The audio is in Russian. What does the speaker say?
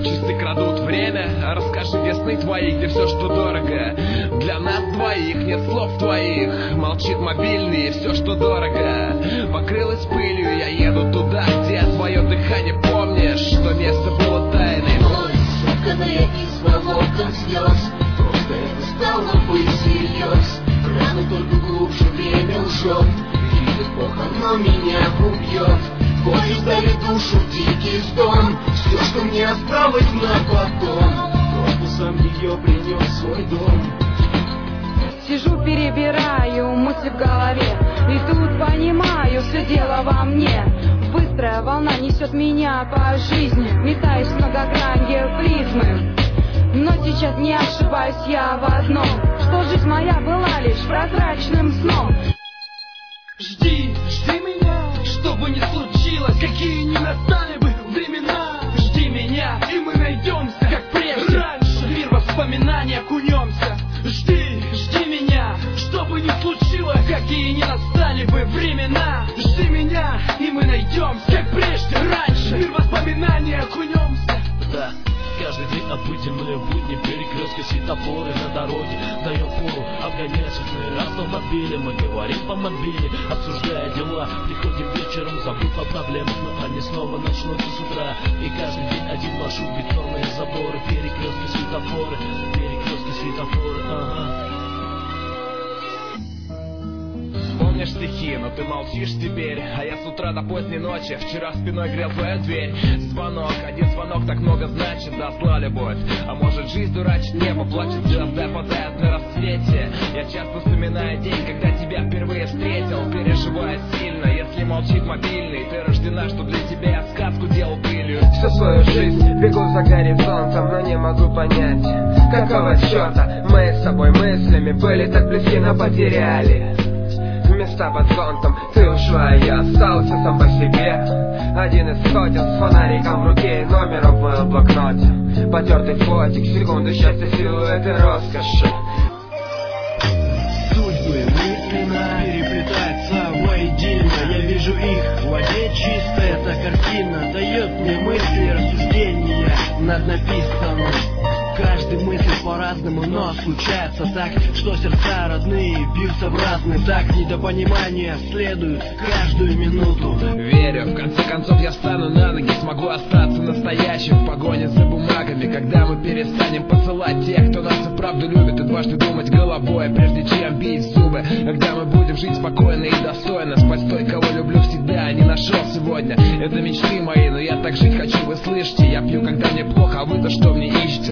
часы крадут время. Расскажи весны твои, где все, что дорого. Для нас двоих нет слов твоих. Молчит мобильный, и все, что дорого. Покрылась пылью, я еду туда, где твое дыхание. Помнишь, что место было тайной. Сотканная из волокон слез. Просто это стало быть всерьез. Раны только глубже время лжет. Видит Бог, оно меня убьет. Боли сдали душу в дикий стон. Все, что мне осталось на потом, просто сам ее принес в свой дом. Сижу, перебираю мысли в голове, и тут понимаю, все дело во мне. Быстрая волна несет меня по жизни, метаясь в многогранье призмы. Но сейчас не ошибаюсь я в одном, что жизнь моя была лишь прозрачным сном. Жди, жди меня, что бы ни случилось, какие ни настали бы времена. Жди меня, и мы найдемся, как прежде. Раньше мир воспоминаний окунемся. Жди, жди меня, что бы ни случилось, какие ни настали бы времена. Жди меня, и мы найдемся, как прежде. Раньше мир воспоминаний окунемся. Да. Каждый день обыденные будни, перекрестки, светофоры на дороге дает фору обгонять сотный раз в мобиле. Мы говорим по мобиле, обсуждая дела. Приходим вечером, забыв о проблемах, но они снова начнутся с утра. И каждый день один маршрут, бетонные заборы, перекрестки, светофоры, перекрестки, светофоры, ага. Помнишь стихи, но ты молчишь теперь. А я с утра до поздней ночи вчера спиной грел твою дверь. Звонок, один звонок так много значит. Да, зла любовь, а может жизнь дурачит. Небо плачет, звезды падают на рассвете. Я часто вспоминаю день, когда тебя впервые встретил. Переживая сильно, если молчит мобильный. Ты рождена, что для тебя я сказку делал пылью. Всю свою жизнь бегу за горизонтом, но не могу понять, какого черта мы с собой мыслями были так близки, но потеряли места под зонтом. Ты ушла, я остался сам по себе. Один из сотен с фонариком в руке и номером в моем блокноте. Потертый фотик, секунды счастья, силуэты роскоши. Судьбы мысленно переплетаются воедино. Я вижу их в воде чисто. Эта картина дает мне мысли, рассуждения над написанным. Каждый мыслит по-разному, но случается так, что сердца родные бьются в разный такт. Недопонимания следуют каждую минуту. Верю, в конце концов я встану на ноги, смогу остаться настоящим в погоне за бумагами. Когда мы перестанем посылать тех, кто нас и правду любит, и дважды думать головой, прежде чем бить зубы. Когда мы будем жить спокойно и достойно, спать той, кого люблю всегда, а не нашел сегодня. Это мечты мои, но я так жить хочу, вы слышите. Я пью, когда мне плохо, а вы-то что мне ищете?